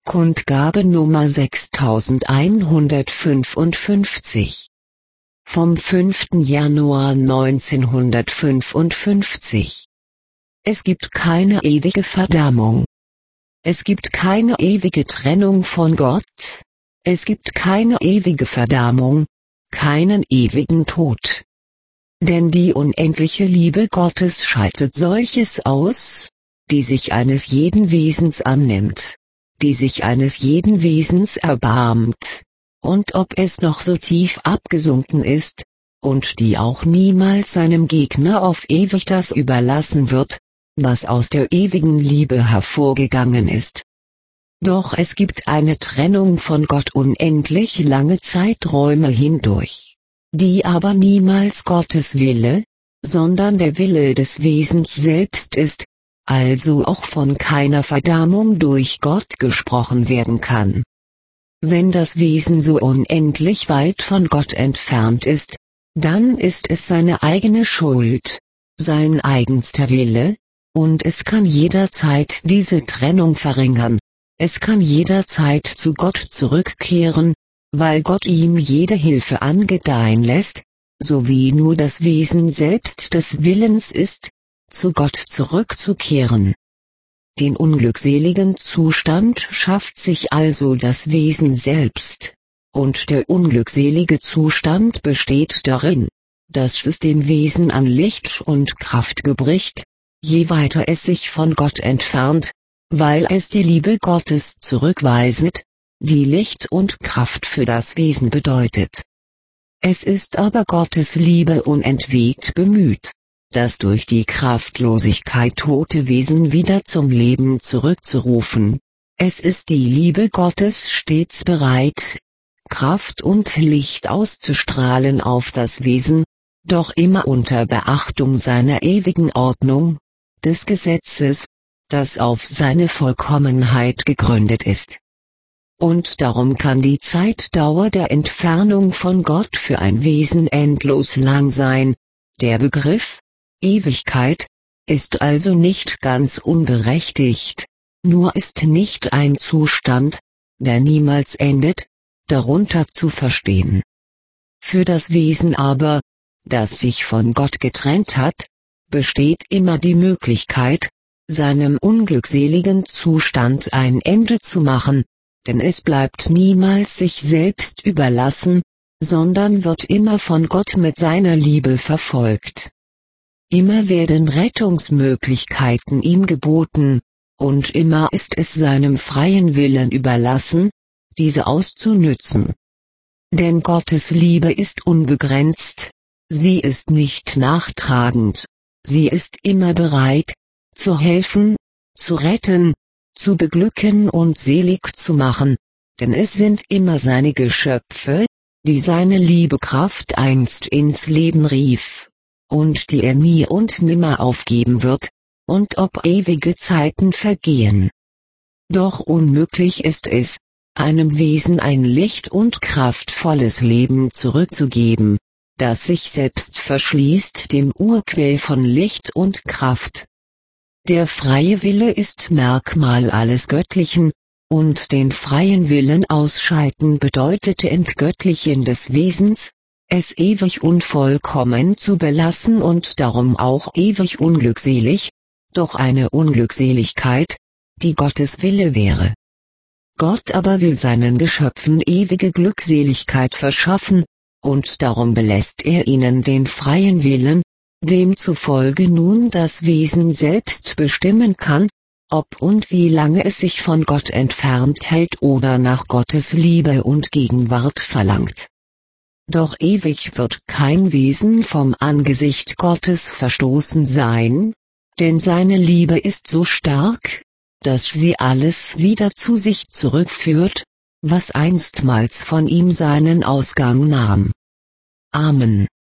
Kundgabe Nummer 6155. Vom 5. Januar 1955. Es gibt keine ewige Verdammung. Es gibt keine ewige Trennung von Gott. Es gibt keine ewige Verdammung, keinen ewigen Tod. Denn die unendliche Liebe Gottes schaltet solches aus, die sich eines jeden Wesens annimmt, die sich eines jeden Wesens erbarmt, und ob es noch so tief abgesunken ist, und die auch niemals seinem Gegner auf ewig das überlassen wird, was aus der ewigen Liebe hervorgegangen ist. Doch es gibt eine Trennung von Gott unendlich lange Zeiträume hindurch, die aber niemals Gottes Wille, sondern der Wille des Wesens selbst ist, also auch von keiner Verdammung durch Gott gesprochen werden kann. Wenn das Wesen so unendlich weit von Gott entfernt ist, dann ist es seine eigene Schuld, sein eigenster Wille, und es kann jederzeit diese Trennung verringern, es kann jederzeit zu Gott zurückkehren, weil Gott ihm jede Hilfe angedeihen lässt, so wie nur das Wesen selbst des Willens ist, zu Gott zurückzukehren. Den unglückseligen Zustand schafft sich also das Wesen selbst, und der unglückselige Zustand besteht darin, dass es dem Wesen an Licht und Kraft gebricht, je weiter es sich von Gott entfernt, weil es die Liebe Gottes zurückweiset, die Licht und Kraft für das Wesen bedeutet. Es ist aber Gottes Liebe unentwegt bemüht, das durch die Kraftlosigkeit tote Wesen wieder zum Leben zurückzurufen. Es ist die Liebe Gottes stets bereit, Kraft und Licht auszustrahlen auf das Wesen, doch immer unter Beachtung seiner ewigen Ordnung, des Gesetzes, das auf seine Vollkommenheit gegründet ist. Und darum kann die Zeitdauer der Entfernung von Gott für ein Wesen endlos lang sein. Der Begriff Ewigkeit ist also nicht ganz unberechtigt, nur ist nicht ein Zustand, der niemals endet, darunter zu verstehen. Für das Wesen aber, das sich von Gott getrennt hat, besteht immer die Möglichkeit, seinem unglückseligen Zustand ein Ende zu machen, denn es bleibt niemals sich selbst überlassen, sondern wird immer von Gott mit seiner Liebe verfolgt. Immer werden Rettungsmöglichkeiten ihm geboten, und immer ist es seinem freien Willen überlassen, diese auszunützen. Denn Gottes Liebe ist unbegrenzt, sie ist nicht nachtragend, sie ist immer bereit, zu helfen, zu retten, zu beglücken und selig zu machen, denn es sind immer seine Geschöpfe, die seine Liebekraft einst ins Leben rief, und die er nie und nimmer aufgeben wird, und ob ewige Zeiten vergehen. Doch unmöglich ist es, einem Wesen ein licht- und kraftvolles Leben zurückzugeben, das sich selbst verschließt dem Urquell von Licht und Kraft. Der freie Wille ist Merkmal alles Göttlichen, und den freien Willen ausschalten bedeutete Entgöttlichen des Wesens, es ewig unvollkommen zu belassen und darum auch ewig unglückselig, doch eine Unglückseligkeit, die Gottes Wille wäre. Gott aber will seinen Geschöpfen ewige Glückseligkeit verschaffen, und darum belässt er ihnen den freien Willen, demzufolge nun das Wesen selbst bestimmen kann, ob und wie lange es sich von Gott entfernt hält oder nach Gottes Liebe und Gegenwart verlangt. Doch ewig wird kein Wesen vom Angesicht Gottes verstoßen sein, denn seine Liebe ist so stark, dass sie alles wieder zu sich zurückführt, was einstmals von ihm seinen Ausgang nahm. Amen.